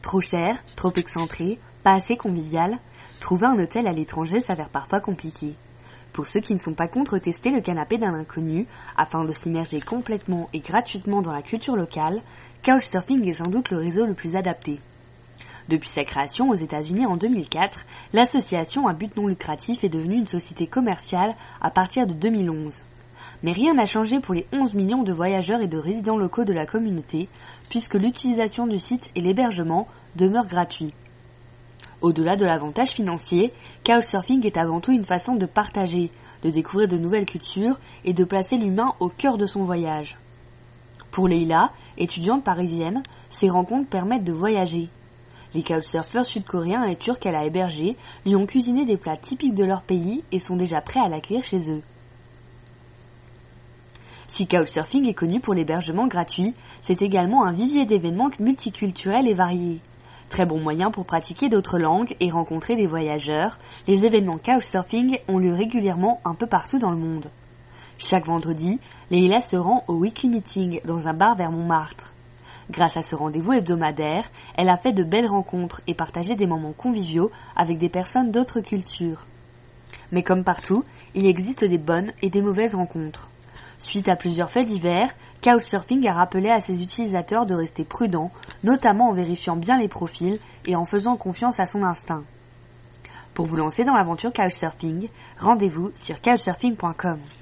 Trop cher, trop excentré, pas assez convivial, trouver un hôtel à l'étranger s'avère parfois compliqué. Pour ceux qui ne sont pas contre tester le canapé d'un inconnu, afin de s'immerger complètement et gratuitement dans la culture locale, Couchsurfing est sans doute le réseau le plus adapté. Depuis sa création aux États-Unis en 2004, l'association à but non lucratif est devenue une société commerciale à partir de 2011. Mais rien n'a changé pour les 11 millions de voyageurs et de résidents locaux de la communauté, puisque l'utilisation du site et l'hébergement demeurent gratuits. Au-delà de l'avantage financier, Couchsurfing est avant tout une façon de partager, de découvrir de nouvelles cultures et de placer l'humain au cœur de son voyage. Pour Leila, étudiante parisienne, ces rencontres permettent de voyager. Les couchsurfers sud-coréens et turcs qu'elle a hébergés lui ont cuisiné des plats typiques de leur pays et sont déjà prêts à l'accueillir chez eux. Si Couchsurfing est connu pour l'hébergement gratuit, c'est également un vivier d'événements multiculturels et variés. Très bon moyen pour pratiquer d'autres langues et rencontrer des voyageurs, les événements Couchsurfing ont lieu régulièrement un peu partout dans le monde. Chaque vendredi, Leila se rend au Weekly Meeting dans un bar vers Montmartre. Grâce à ce rendez-vous hebdomadaire, elle a fait de belles rencontres et partagé des moments conviviaux avec des personnes d'autres cultures. Mais comme partout, il existe des bonnes et des mauvaises rencontres. Suite à plusieurs faits divers, Couchsurfing a rappelé à ses utilisateurs de rester prudents, notamment en vérifiant bien les profils et en faisant confiance à son instinct. Pour vous lancer dans l'aventure Couchsurfing, rendez-vous sur couchsurfing.com.